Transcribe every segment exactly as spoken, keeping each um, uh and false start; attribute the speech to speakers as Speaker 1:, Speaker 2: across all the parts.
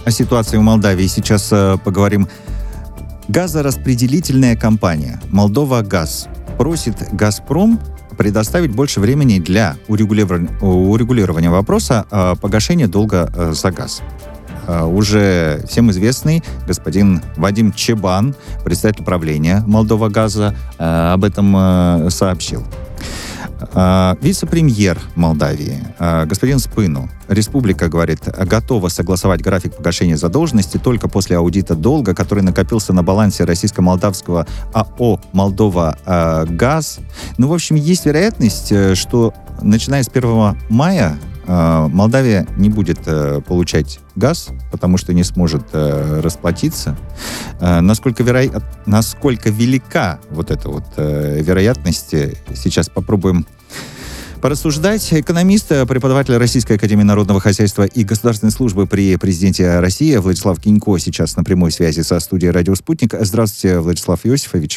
Speaker 1: о ситуации в Молдавии сейчас э, поговорим. Газораспределительная компания «Молдова-Газ» просит «Газпром» предоставить больше времени для урегулирования, урегулирования вопроса э, погашения долга э, за газ. Э, уже всем известный господин Вадим Чебан, председатель правления «Молдова-Газа», э, об этом э, сообщил. Uh, вице-премьер Молдавии, uh, господин Спыну, республика, говорит, готова согласовать график погашения задолженности только после аудита долга, который накопился на балансе российско-молдавского АО «Молдова-Газ». Ну, в общем, есть вероятность, что начиная с первого мая uh, Молдавия не будет uh, получать газ, потому что не сможет uh, расплатиться. Uh, насколько, веро... насколько велика вот эта вот uh, вероятность, сейчас попробуем порассуждать. Экономист, преподаватель Российской академии народного хозяйства и государственной службы при президенте России Владислав Кинько сейчас на прямой связи со студией «Радио Спутник». Здравствуйте, Владислав Иосифович.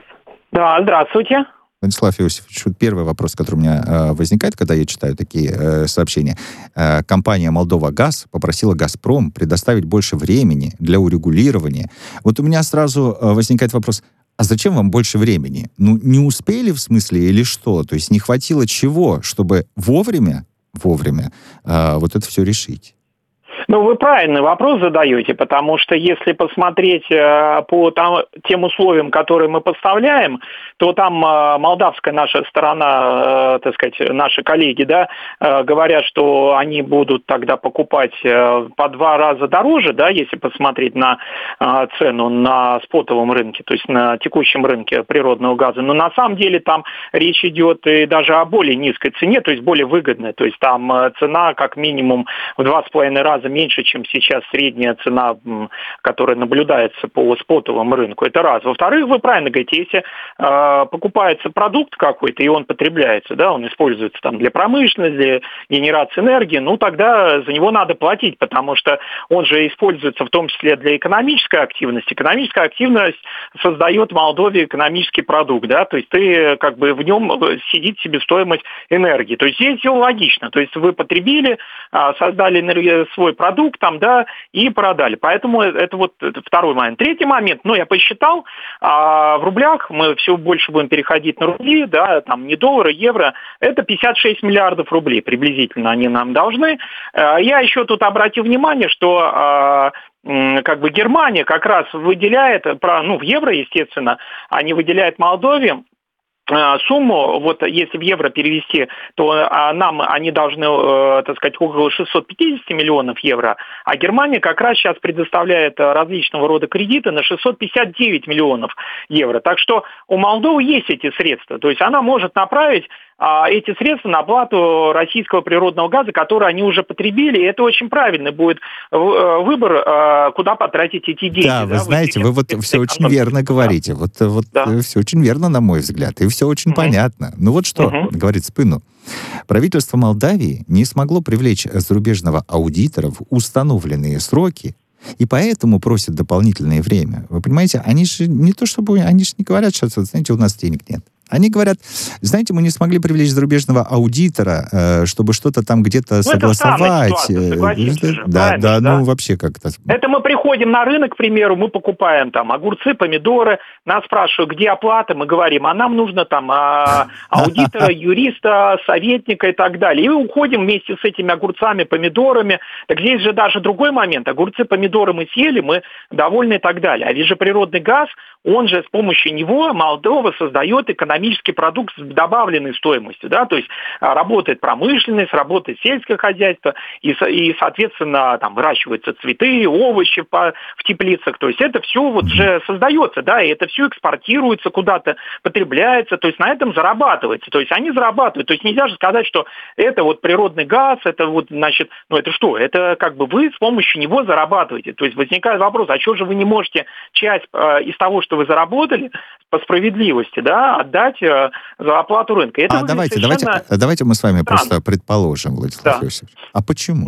Speaker 2: Да, здравствуйте.
Speaker 1: Владислав Иосифович, первый вопрос, который у меня э, возникает, когда я читаю такие э, сообщения. Э, компания «Молдова-Газ» попросила «Газпром» предоставить больше времени для урегулирования. Вот у меня сразу э, возникает вопрос: а зачем вам больше времени? Ну, не успели, в смысле, или что? То есть не хватило чего, чтобы вовремя, вовремя э, вот это все решить?
Speaker 2: Ну, вы правильный вопрос задаете, потому что если посмотреть э, по там, тем условиям, которые мы поставляем, то там э, молдавская наша сторона, э, так сказать, наши коллеги, да, э, говорят, что они будут тогда покупать э, по два раза дороже, да, если посмотреть на э, цену на спотовом рынке, то есть на текущем рынке природного газа. Но на самом деле там речь идет и даже о более низкой цене, то есть более выгодной. То есть там э, цена как минимум в два с половиной раза меньше, чем сейчас средняя цена, которая наблюдается по спотовому рынку. Это раз. Во-вторых, вы правильно говорите, если э, покупается продукт какой-то, и он потребляется, да, он используется там для промышленности, для генерации энергии, ну тогда за него надо платить, потому что он же используется в том числе для экономической активности. Экономическая активность создает в Молдове экономический продукт, да, то есть ты как бы в нем сидит себестоимость энергии. То есть здесь все логично. То есть вы потребили, создали энергию, свой продукт там, да, и продали. Поэтому это вот это второй момент. Третий момент, ну, я посчитал, а в рублях мы все больше будем переходить на рубли, да, там не доллары, евро, это пятьдесят шесть миллиардов рублей приблизительно они нам должны. Я еще тут обратил внимание, что как бы Германия как раз выделяет, ну, в евро, естественно, они выделяют Молдове сумму, вот если в евро перевести, то а, нам они должны, э, так сказать, около шестьсот пятьдесят миллионов евро, а Германия как раз сейчас предоставляет различного рода кредиты на шестьсот пятьдесят девять миллионов евро. Так что у Молдовы есть эти средства, то есть она может направить а, эти средства на оплату российского природного газа, который они уже потребили, и это очень правильный будет выбор, э, куда потратить эти деньги.
Speaker 1: Да, вы да, знаете, вы, вы вот все очень верно говорите, вот, вот
Speaker 2: да.
Speaker 1: все очень верно, на мой взгляд, и все очень uh-huh. понятно. Ну вот что, uh-huh. говорит Спыну, правительство Молдавии не смогло привлечь зарубежного аудитора в установленные сроки, и поэтому просят дополнительное время. Вы понимаете, они же не то чтобы, они же не говорят сейчас, вот, знаете, у нас денег нет. Они говорят, знаете, мы не смогли привлечь зарубежного аудитора, чтобы что-то там где-то ну, согласовать.
Speaker 2: Это ситуация,
Speaker 1: да, да, да, ну вообще как-то.
Speaker 2: Это мы приходим на рынок, к примеру, мы покупаем там огурцы, помидоры, нас спрашивают, где оплата, мы говорим, а нам нужно там а, аудитора, юриста, советника и так далее. И мы уходим вместе с этими огурцами, помидорами. Так здесь же даже другой момент. Огурцы, помидоры мы съели, мы довольны и так далее. А ведь же природный газ, он же с помощью него Молдова создает экономический экономический продукт с добавленной стоимостью, да, то есть работает промышленность, работает сельское хозяйство, и, и соответственно, там выращиваются цветы, овощи по, в теплицах, то есть это все вот же создается, да, и это все экспортируется куда-то, потребляется, то есть на этом зарабатывается, то есть они зарабатывают, то есть нельзя же сказать, что это вот природный газ, это вот, значит, ну это что, это как бы вы с помощью него зарабатываете, то есть возникает вопрос, а что же вы не можете часть э, из того, что вы заработали, по справедливости, да, отдать э, за оплату рынка. Это
Speaker 1: а давайте, совершенно... давайте, давайте мы с вами странно. Просто предположим, Владислав
Speaker 2: да.
Speaker 1: Иосифович. А почему?
Speaker 2: Угу.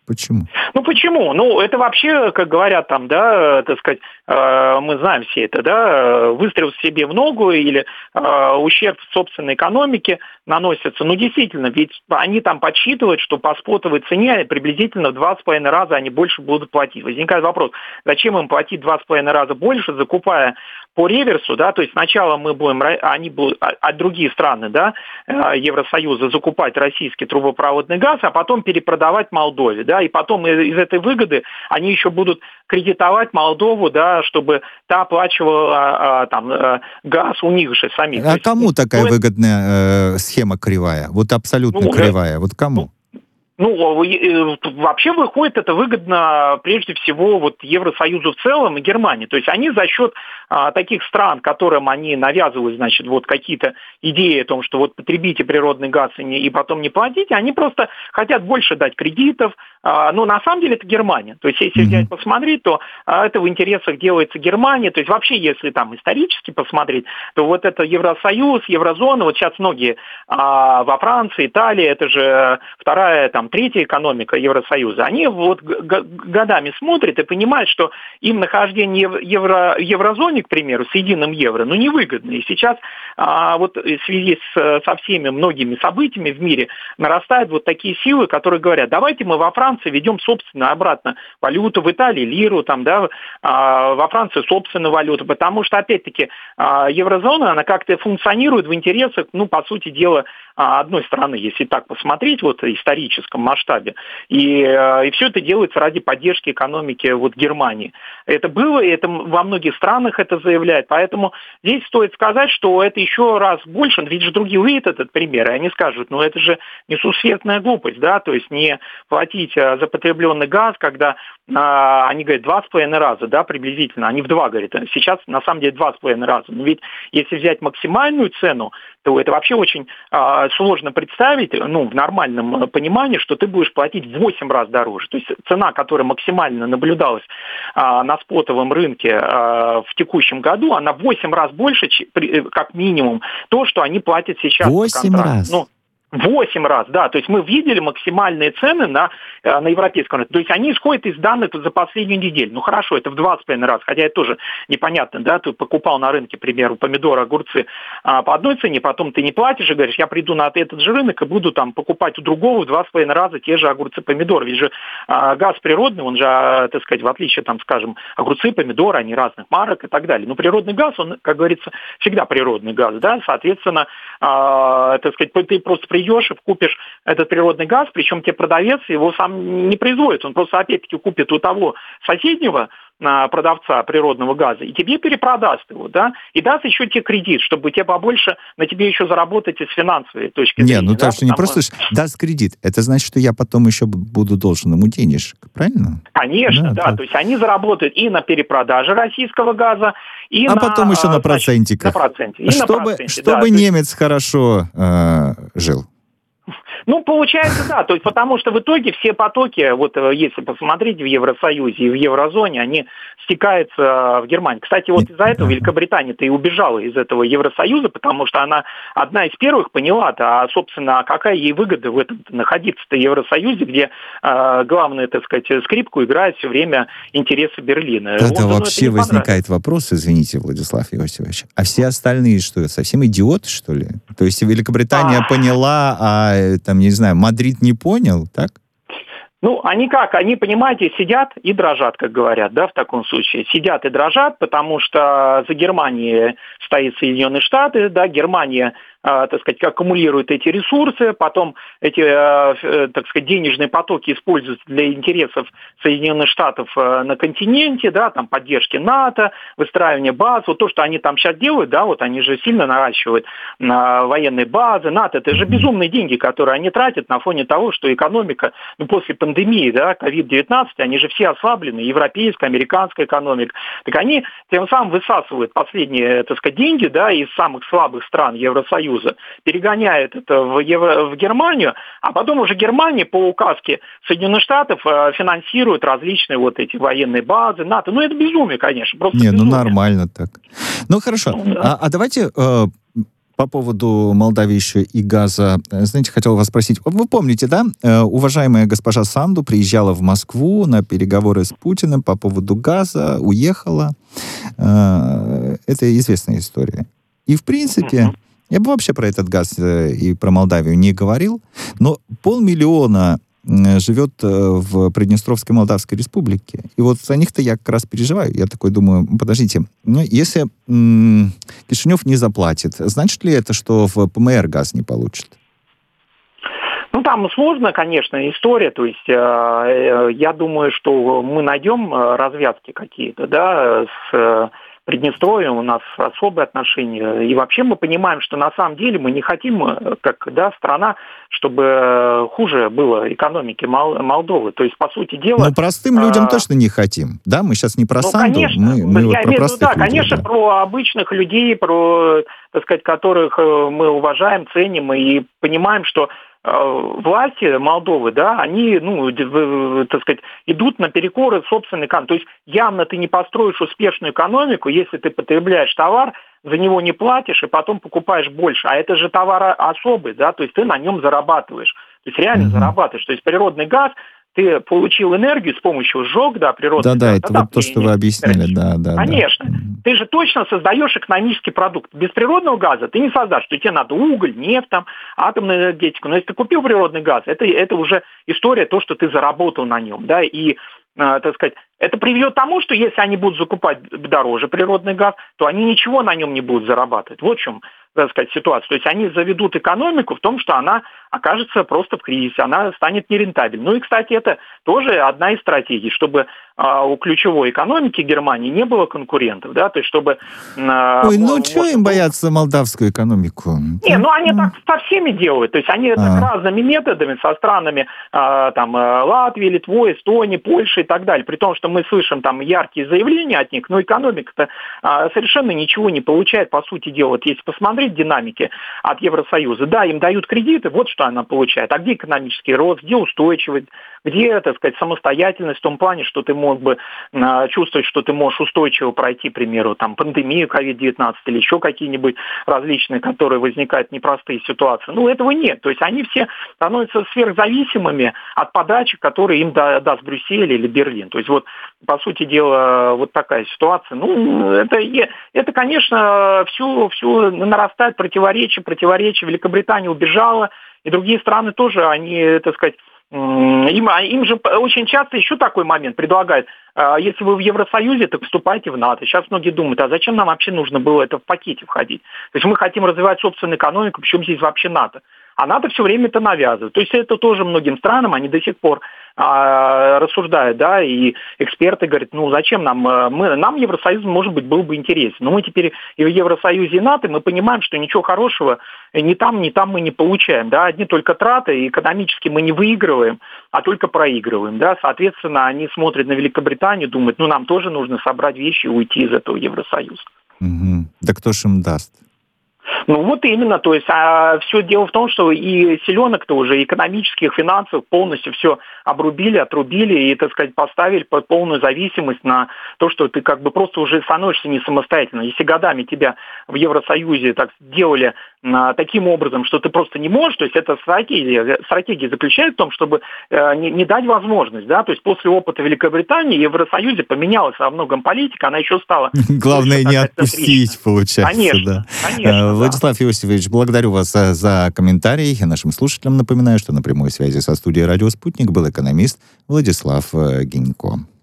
Speaker 1: Почему?
Speaker 2: Ну, почему? Ну, это вообще, как говорят там, да, так сказать, э, мы знаем все это, да, выстрел себе в ногу или э, ущерб собственной экономике наносится. Ну, действительно, ведь они там подсчитывают, что по спотовой цене приблизительно в два с половиной раза они больше будут платить. Возникает вопрос, зачем им платить два с половиной раза больше, закупая по реверсу, да, то есть сначала мы будем, они будут, а, а другие страны, да, Евросоюза закупать российский трубопроводный газ, а потом перепродавать Молдове, да, и потом из этой выгоды они еще будут кредитовать Молдову, да, чтобы та оплачивала а, там а, газ у них же самих.
Speaker 1: А
Speaker 2: есть,
Speaker 1: кому
Speaker 2: ну,
Speaker 1: такая
Speaker 2: ну,
Speaker 1: выгодная э, схема кривая? Вот абсолютно
Speaker 2: ну,
Speaker 1: кривая. Вот кому?
Speaker 2: Ну, вообще выходит это выгодно прежде всего вот Евросоюзу в целом и Германии. То есть они за счет а, таких стран, которым они навязывают, значит, вот какие-то идеи о том, что вот потребите природный газ и, не, и потом не платите, они просто хотят больше дать кредитов. А, но на самом деле это Германия. То есть если mm-hmm. взять посмотреть, то а, это в интересах делается Германия. То есть вообще, если там исторически посмотреть, то вот это Евросоюз, Еврозона, вот сейчас многие а, во Франции, Италии, это же вторая там третья экономика Евросоюза, они вот годами смотрят и понимают, что им нахождение в евро, еврозоне, к примеру, с единым евро, ну, невыгодно. И сейчас а, вот в связи с, со всеми многими событиями в мире нарастают вот такие силы, которые говорят, давайте мы во Франции ведем собственно обратно валюту, в Италии лиру, там, да, а, во Франции собственную валюту, потому что, опять-таки, а, еврозона, она как-то функционирует в интересах, ну, по сути дела, одной страны, если так посмотреть, вот в историческом масштабе. И, и все это делается ради поддержки экономики вот Германии. Это было, и это во многих странах это заявляют. Поэтому здесь стоит сказать, что это еще раз больше, ведь же другие увидят этот пример, и они скажут, ну это же несусветная глупость, да, то есть не платить за потребленный газ, когда а, они говорят два с половиной раза, да, приблизительно, они в два говорят, сейчас на самом деле два с половиной раза. Но ведь если взять максимальную цену, то это вообще очень а, сложно представить, ну, в нормальном понимании, что ты будешь платить в восемь раз дороже. То есть цена, которая максимально наблюдалась а, на спотовом рынке а, в текущем году, она в восемь раз больше, как минимум, то, что они платят сейчас.
Speaker 1: восемь раз?
Speaker 2: Ну, Восемь раз, да. То есть мы видели максимальные цены на, на европейском рынке. То есть они исходят из данных за последнюю неделю. Ну хорошо, это в двадцать раз, хотя это тоже непонятно, да. Ты покупал на рынке, к примеру, помидоры, огурцы а, по одной цене, потом ты не платишь и говоришь, я приду на этот же рынок и буду там покупать у другого в два с половиной раза те же огурцы, помидоры. Ведь же а, газ природный, он же, а, так сказать, в отличие, там, скажем, огурцы, помидоры, они разных марок и так далее. Но природный газ, он, как говорится, всегда природный газ, да. Соответственно, а, так сказать, ты просто придешь и купишь этот природный газ, причем тебе продавец его сам не производит, он просто опять-таки купит у того соседнего продавца природного газа и тебе перепродаст его, да, и даст еще тебе кредит, чтобы тебе побольше на тебе еще заработать из финансовой точки зрения.
Speaker 1: Не, ну
Speaker 2: да,
Speaker 1: так что не просто даст кредит, это значит, что я потом еще буду должен ему денежек, правильно?
Speaker 2: Конечно, да,
Speaker 1: да,
Speaker 2: то есть они заработают и на перепродаже российского газа, и
Speaker 1: а
Speaker 2: на...
Speaker 1: потом еще на процентиках.
Speaker 2: На проценте. И
Speaker 1: чтобы
Speaker 2: на проценте,
Speaker 1: чтобы
Speaker 2: да,
Speaker 1: немец есть... хорошо э, жил.
Speaker 2: Ну, получается, да, то есть потому что в итоге все потоки, вот если посмотреть в Евросоюзе и в Еврозоне, они стекаются в Германию. Кстати, вот из-за этого Великобритания-то и убежала из этого Евросоюза, потому что она одна из первых поняла-то, а, собственно, какая ей выгода в этом находиться-то в Евросоюзе, где э, главную, так сказать, скрипку играет все время интересы Берлина.
Speaker 1: Тогда Лондону вообще возникает вопрос, извините, Владислав Иосифович, а все остальные что, совсем идиоты, что ли? То есть Великобритания а... поняла, а там, не знаю, Мадрид не понял, так?
Speaker 2: Ну, они как? Они, понимаете, сидят и дрожат, как говорят, да, в таком случае. Сидят и дрожат, потому что за Германией стоит Соединенные Штаты, да, Германия, э, так сказать, аккумулирует эти ресурсы, потом эти, э, так сказать, денежные потоки используются для интересов Соединенных Штатов э, на континенте, да, там, поддержки НАТО, выстраивание баз, вот то, что они там сейчас делают, да, вот они же сильно наращивают э, военные базы, НАТО, это же безумные деньги, которые они тратят на фоне того, что экономика, ну, после пандемии, да, ковид девятнадцать, они же все ослаблены, европейская, американская экономика, так они тем самым высасывают последние, так сказать, деньги, да, из самых слабых стран Евросоюза, перегоняют это в, Евро, в Германию, а потом уже Германия по указке Соединенных Штатов э, финансирует различные вот эти военные базы, НАТО. Ну, это безумие, конечно, просто
Speaker 1: Не,
Speaker 2: безумие.
Speaker 1: Ну, нормально так. Ну, хорошо. Ну, да. а, а давайте... Э... по поводу Молдавии еще и газа, знаете, хотел вас спросить. Вы помните, да, уважаемая госпожа Санду приезжала в Москву на переговоры с Путиным по поводу газа, уехала. Это известная история. И, в принципе, я бы вообще про этот газ и про Молдавию не говорил, но полмиллиона живет в Приднестровской Молдавской Республике. И вот за них-то я как раз переживаю. Я такой думаю, подождите, ну, если м- Кишинев не заплатит, значит ли это, что в ПМР газ не получит?
Speaker 2: Ну, там сложная, конечно, история. То есть э, я думаю, что мы найдем развязки какие-то, да, с Приднестровьем у нас особые отношения. И вообще мы понимаем, что на самом деле мы не хотим, как да, страна, чтобы хуже было экономике Мол- Молдовы. То есть, по сути дела...
Speaker 1: Но простым людям а... точно не хотим. Да, мы сейчас не про
Speaker 2: ну,
Speaker 1: Санду,
Speaker 2: конечно,
Speaker 1: мы, мы
Speaker 2: я
Speaker 1: вот про
Speaker 2: имею в виду,
Speaker 1: простых
Speaker 2: да,
Speaker 1: людей.
Speaker 2: конечно,
Speaker 1: да.
Speaker 2: про обычных людей, про, так сказать, которых мы уважаем, ценим и понимаем, что власти Молдовы, да, они, ну, так сказать, идут наперекор собственной экономики. То есть явно ты не построишь успешную экономику, если ты потребляешь товар, за него не платишь и потом покупаешь больше. А это же товар особый, да, то есть ты на нем зарабатываешь. То есть реально mm-hmm. зарабатываешь. То есть природный газ, ты получил энергию с помощью сжог, да, природный
Speaker 1: да,
Speaker 2: газ.
Speaker 1: Да, это вот то, что вы объяснили, да, да.
Speaker 2: Конечно.
Speaker 1: Да.
Speaker 2: Ты же точно создаешь экономический продукт. Без природного газа ты не создашь, что тебе надо уголь, нефть, там, атомную энергетику. Но если ты купил природный газ, это, это уже история, то, что ты заработал на нем, да, и, э, так сказать, это приведет к тому, что если они будут закупать дороже природный газ, то они ничего на нем не будут зарабатывать. Вот в чем, так сказать, ситуация. То есть они заведут экономику в том, что она окажется просто в кризисе, она станет нерентабельной. Ну и, кстати, это тоже одна из стратегий, чтобы а, у ключевой экономики Германии не было конкурентов, да, то есть чтобы... А,
Speaker 1: Ой, ну что им бояться молдавскую экономику?
Speaker 2: Не, ну они так со всеми делают, то есть они а. так разными методами, со странами а, там Латвии, Литвой, Эстонии, Польши и так далее, при том, что мы слышим там яркие заявления от них, но экономика-то а, совершенно ничего не получает, по сути дела. Вот если посмотреть динамики от Евросоюза, да, им дают кредиты, вот что она получает. А где экономический рост, где устойчивость, где, так сказать, самостоятельность в том плане, что ты мог бы а, чувствовать, что ты можешь устойчиво пройти, к примеру, там, пандемию ковид девятнадцать или еще какие-нибудь различные, которые возникают непростые ситуации. Ну, этого нет. То есть они все становятся сверхзависимыми от подачи, которые им да, даст Брюссель или Берлин. То есть вот, по сути дела, вот такая ситуация. Ну, это, это конечно, все, все нарастает противоречие, противоречие. Великобритания убежала, и другие страны тоже, они, так сказать, им, им же очень часто еще такой момент предлагают. Если вы в Евросоюзе, так вступайте в НАТО. Сейчас многие думают, а зачем нам вообще нужно было это в пакете входить? То есть мы хотим развивать собственную экономику, причем здесь вообще НАТО? А НАТО все время это навязывает. То есть это тоже многим странам, они до сих пор а, рассуждают, да, и эксперты говорят, ну зачем нам, мы, нам Евросоюз, может быть, был бы интересен. Но мы теперь и в Евросоюзе, и НАТО, мы понимаем, что ничего хорошего ни там, ни там мы не получаем, да, одни только траты, и экономически мы не выигрываем, а только проигрываем, да, соответственно, они смотрят на Великобританию, думают, ну нам тоже нужно собрать вещи и уйти из этого Евросоюза.
Speaker 1: Угу. Да кто ж им даст?
Speaker 2: Ну вот именно, то есть а все дело в том, что и селенок-то уже экономических, финансовых полностью все обрубили, отрубили и, так сказать, поставили под полную зависимость на то, что ты как бы просто уже становишься не самостоятельно. Если годами тебя в Евросоюзе так делали а, таким образом, что ты просто не можешь, то есть эта стратегия, стратегия заключается в том, чтобы а, не, не дать возможность, да, то есть после опыта Великобритании в Евросоюзе поменялась во многом политика, она еще стала...
Speaker 1: Главное не отпустить, получается.
Speaker 2: Конечно, конечно.
Speaker 1: Владислав Иосифович, благодарю вас за, за комментарий. Нашим слушателям напоминаю, что на прямой связи со студией «Радио Спутник» был экономист Владислав Гинько.